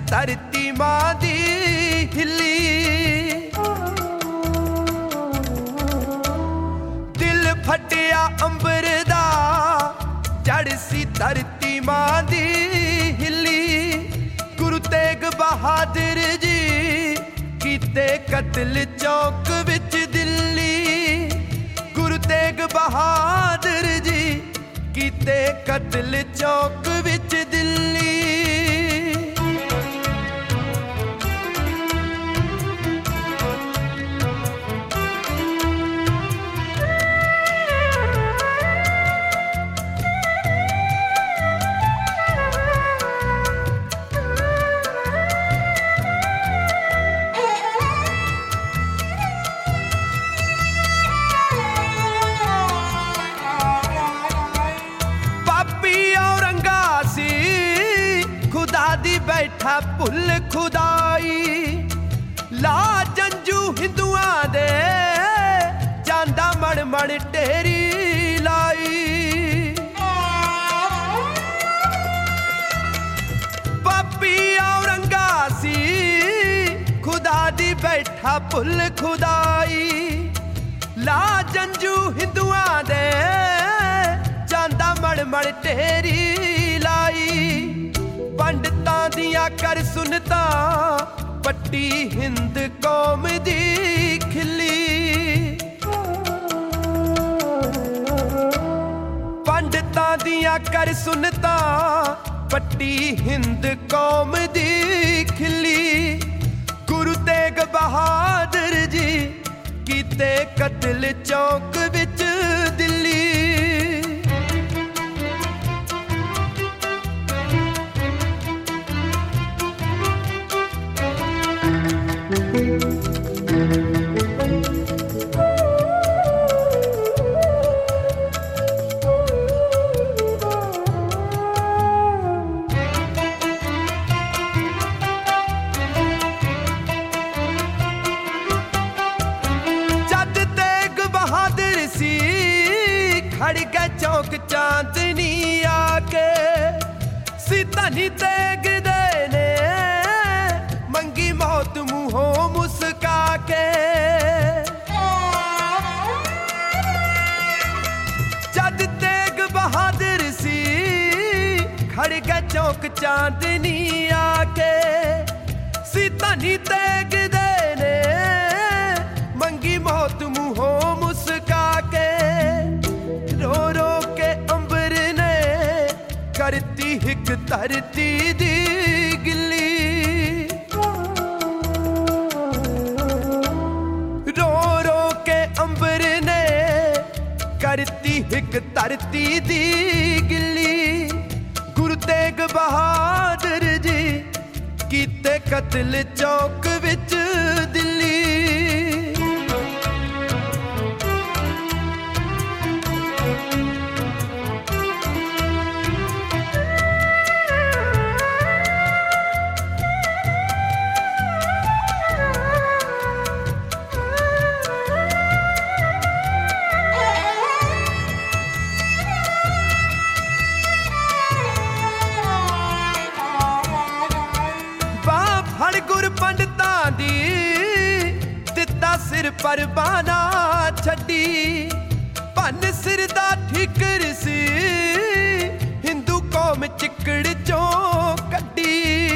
धरती मां दी हिली। दिल फटिया अंबर दा जड़ सी धरती मां दी हिली। गुरु तेग बहादुर जी कीते कतल चौक विच दिल्ली। गुरु तेग बहादुर जी कीते कतल चौक विच दिल्ली। बैठा भुल खुदाई ला जंजू हिंदुआं दे जांदा मड़ मड़ ढेरी लाई। पापी औरंगा सी खुदा दी बैठा भुल खुदाई ला जंजू हिंदुआं दे जांदा मड़ मड़ ढेरी लाई। पंडितां दियां कर सुनता पट्टी हिंद कौम दी खिली। पंडितां दियां कर सुनता पट्टी हिंद कौम दी खिली। गुरु तेग बहादुर जी कीते कतल चौक विच दिल्ली। खड़ गए चौक चांदनी आके सीतानी तेग दे ने मंगी मौत मुंहों मुस्का के। जद तेग बहादुर सी खड़ गए चौक चांदनी आके सीतानी तेग दे ने मंगी मौत मुंहों मुस्का के। रो रो के अंबर ने करती हिक धरती दी गिल्ली। रो रो के अंबर ने करती हिक धरती दी गिल्ली। गुरु तेग बहादुर जी कीते कतल चौक विच दिल्ली। गुर पंडितां दी दिता सिर पर बाना छड्डी। भन सिर दा ठिकर सी हिंदू कौम चिकड़ चों कड्डी।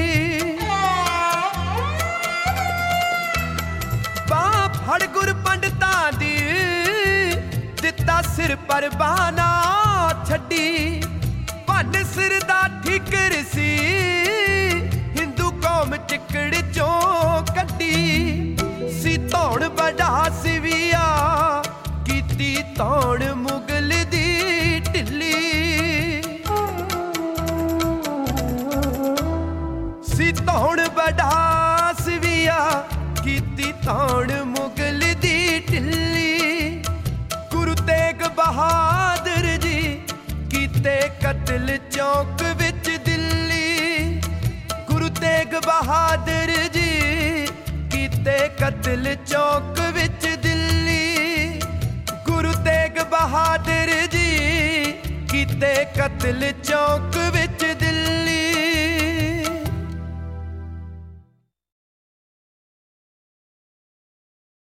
बाप हड़ गुर पंडितां दी दिता सिर पर बाना छड्डी। भन सिर दा ठिकर सी चिकड़ चों कड्डी। सी धौण बड़ा सिविया कीती धौण मुगल दी ढिल्ली। सी धौण बड़ा सिविया कीती धौण मुगल दी ढिल्ली। गुरु तेग बहादुर जी कीते कतल चौक विच दिल्ली। गुरु तेग बहादुर जी कीते कतल चौक विच दिल्ली। गुरु तेग बहादुर जी कीते कतल चौक